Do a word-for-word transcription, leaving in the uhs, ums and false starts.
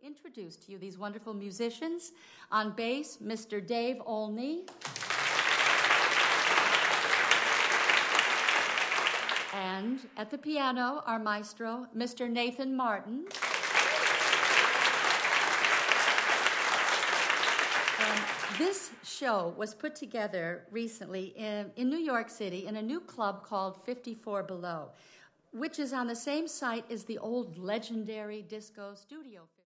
introduce to you these wonderful musicians. On bass, Mister Dave Olney. And at the piano, our maestro, Mister Nathan Martin. And this show was put together recently in, in New York City in a new club called fifty-four Below, which is on the same site as the old legendary disco studio.